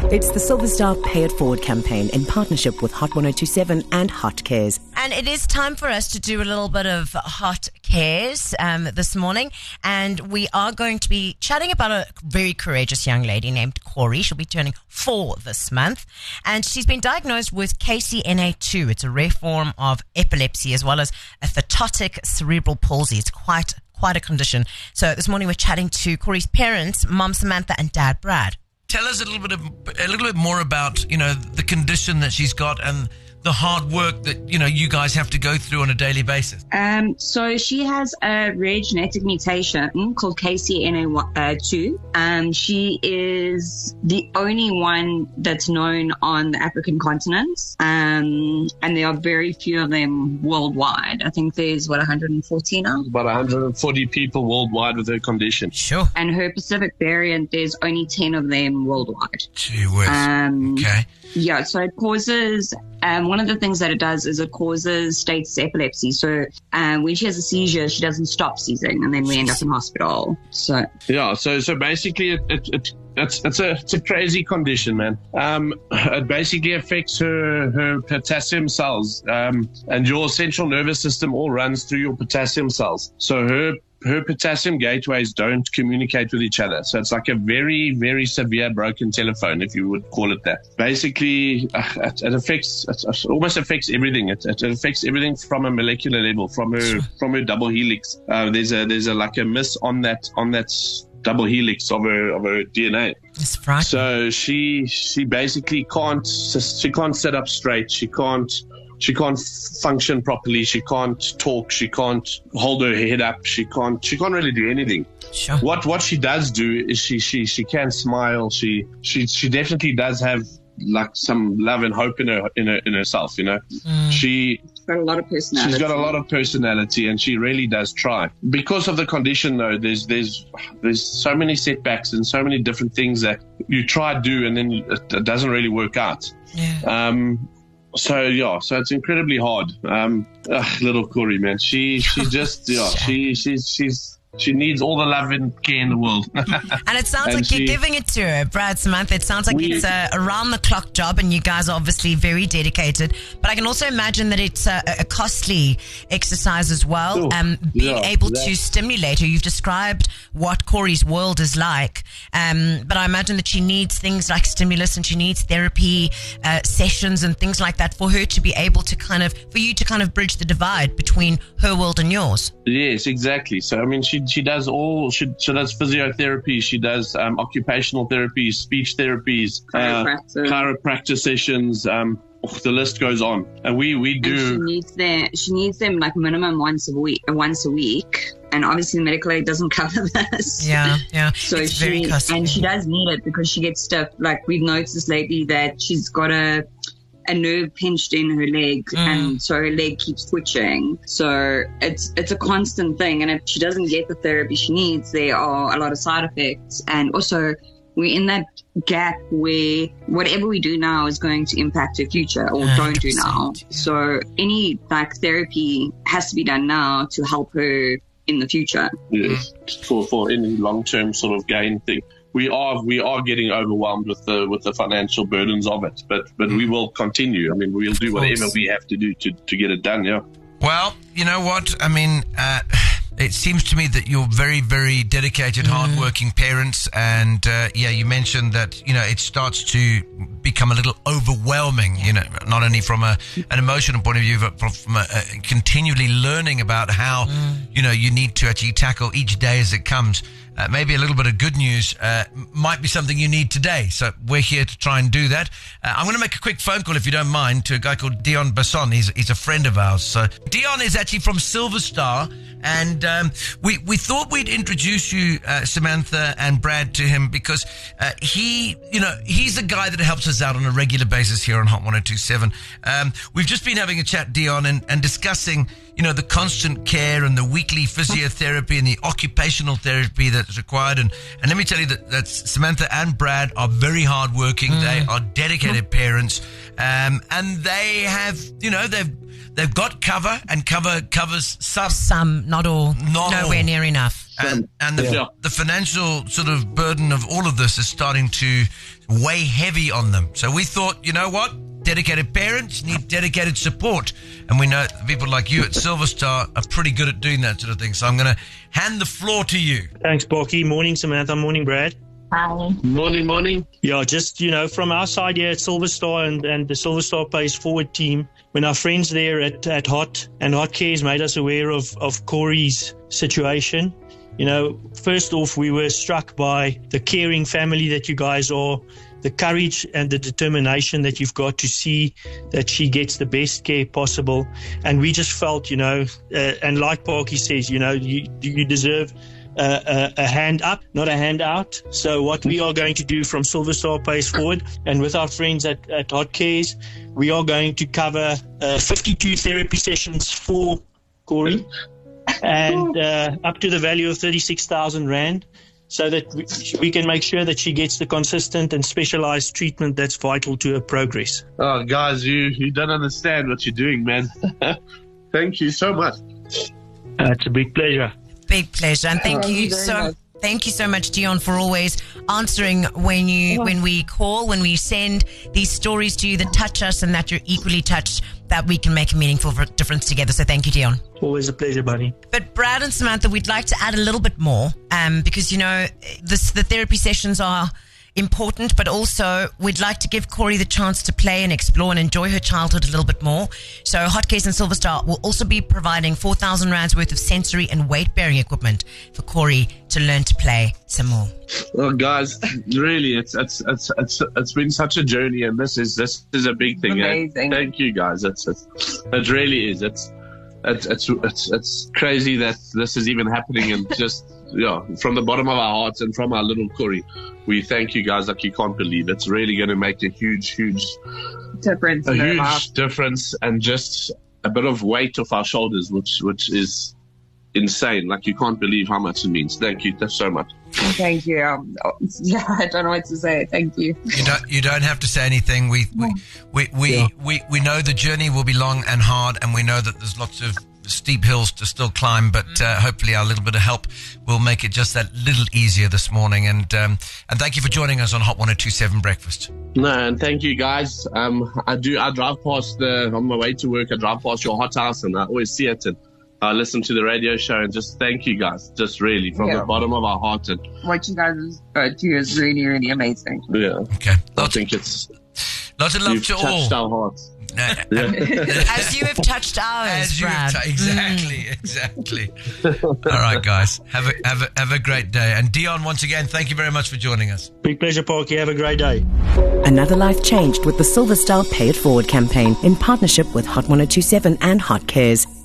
It's the Silver Star Pay It Forward campaign in partnership with Hot 1027 and Hot Cares. And it is time for us to do a little bit of Hot Cares this morning. And we are going to be chatting about a very courageous young lady named Corey. She'll be turning 4 this month. And she's been diagnosed with KCNA2. It's a rare form of epilepsy as well as a phototic cerebral palsy. It's quite a condition. So this morning we're chatting to Corey's parents, Mom Samantha and Dad Brad. Tell us a little bit more about, the condition that she's got and the hard work that, you guys have to go through on a daily basis. So she has a rare genetic mutation called KCNA2. She is the only one that's known on the African continent. And there are very few of them worldwide. I think there's, 140 now? About 140 people worldwide with her condition. Sure. And her Pacific variant, there's only 10 of them worldwide. Gee whiz. Okay. Yeah, so it causes, one of the things that it does is it causes status epilepsy. So when she has a seizure, she doesn't stop seizing, and then we end up in hospital. So basically it's a crazy condition, man. It basically affects her potassium cells, and your central nervous system all runs through your potassium cells. So her potassium gateways don't communicate with each other. So it's like a very, very severe broken telephone, if you would call it that. Basically, it almost affects everything. It affects everything from a molecular level, from her double helix. There's a miss on that double helix of her DNA. It's frightening. So she basically can't sit up straight. She can't function properly. She can't talk. She can't hold her head up. She can't really do anything. Sure. What she does do is she can smile. She definitely does have like some love and hope in herself. She's got a lot of personality. She's got a lot of personality, and she really does try. Because of the condition, though, there's so many setbacks and so many different things that you try to do, and then it doesn't really work out. Yeah. So it's incredibly hard. Little Corey, man, she just she needs all the love and care in the world. And it sounds like you're giving it to her, Brad, Samantha. It sounds like it's a around-the-clock job, and you guys are obviously very dedicated. But I can also imagine that it's a costly exercise as well. Being able to stimulate her. You've described what Corey's world is like. But I imagine that she needs things like stimulus, and she needs therapy sessions and things like that for her to be able to for you to bridge the divide between her world and yours. Yes, exactly. So, I mean, she does physiotherapy, she does occupational therapy, speech therapies, chiropractor sessions, the list goes on. And we do. And she needs them like minimum once a week. And obviously the medical aid doesn't cover this. Yeah. So it's very costly. And she does need it because she gets stuff, like we've noticed lately that she's got a nerve pinched in her leg, and so her leg keeps twitching. So it's a constant thing, and if she doesn't get the therapy she needs, there are a lot of side effects. And also we're in that gap where whatever we do now is going to impact her future, or don't do now. So any therapy has to be done now to help her in the future. Yes, for any long-term sort of gain thing. We are getting overwhelmed with the financial burdens of it, but we will continue. I mean, we'll do whatever we have to do to get it done. Yeah. Well, you know what? I mean, it seems to me that you're very, very dedicated, hardworking parents, and you mentioned that it starts to become a little overwhelming. Not only from an emotional point of view, but from continually learning about how you need to actually tackle each day as it comes. Maybe a little bit of good news might be something you need today. So we're here to try and do that. I'm going to make a quick phone call, if you don't mind, to a guy called Dion Basson. He's a friend of ours. So Dion is actually from Silver Star. And we thought we'd introduce you, Samantha and Brad, to him because he's the guy that helps us out on a regular basis here on Hot 1027. We've just been having a chat, Dion, and discussing the constant care and the weekly physiotherapy and the occupational therapy that's required. And let me tell you that Samantha and Brad are very hardworking. They are dedicated parents. And they have, they've got cover, and cover covers some. Some, not all. Nowhere near enough. And the financial sort of burden of all of this is starting to weigh heavy on them. So we thought, you know what? Dedicated parents need dedicated support. And we know people like you at Silver Star are pretty good at doing that sort of thing. So I'm going to hand the floor to you. Thanks, Borky. Morning, Samantha. Morning, Brad. Hi. Morning. Yeah, just, from our side here at Silver Star and the Silver Star Pays Forward team, when our friends there at Hot Cares made us aware of Corey's situation, first off, we were struck by the caring family that you guys are, the courage and the determination that you've got to see that she gets the best care possible. And we just felt, and like Parky says, you deserve a hand up, not a hand out. So what we are going to do from Silver Star Pays Forward and with our friends at Hot Cares, we are going to cover 52 therapy sessions for Corey and up to the value of 36,000 Rand. So that we can make sure that she gets the consistent and specialized treatment that's vital to her progress. Oh, guys, you don't understand what you're doing, man. Thank you so much. It's a big pleasure. Big pleasure. And thank you so much, Dion, for always answering when we call, when we send these stories to you that touch us and that you're equally touched, that we can make a meaningful difference together. So thank you, Dion. Always a pleasure, buddy. But Brad and Samantha, we'd like to add a little bit more because, the therapy sessions are important, but also we'd like to give Corey the chance to play and explore and enjoy her childhood a little bit more. So Hot Case and Silver Star will also be providing 4,000 Rands worth of sensory and weight-bearing equipment for Corey to learn to play some more. Well, guys, really, it's been such a journey, and this is a big thing. Amazing. Thank you, guys. It really is. It's crazy that this is even happening, and just from the bottom of our hearts and from our little Corey, we thank you guys like you can't believe. It's really going to make a huge difference. Difference, and just a bit of weight off our shoulders, which is insane. Like, you can't believe how much it means. Thank you so much. Thank you. I don't know what to say. Thank you. You don't have to say anything. We know the journey will be long and hard, and we know that there's lots of steep hills to still climb, but hopefully our little bit of help will make it just that little easier this morning. And thank you for joining us on Hot 102.7 Breakfast. No, and thank you, guys. I drive past on my way to work. I drive past your hot house, and I always see it, and I listen to the radio show, and just thank you guys, just really from the bottom of our heart. And what you guys do is really, really amazing. Yeah. Okay. I think it's lots of love to all. Touched our hearts. As you have touched ours, Brad. Exactly. All right, guys. Have a great day. And Dion, once again, thank you very much for joining us. Big pleasure, Parky. Have a great day. Another life changed with the Silver Star Pay It Forward campaign in partnership with Hot 102.7 and Hot Cares.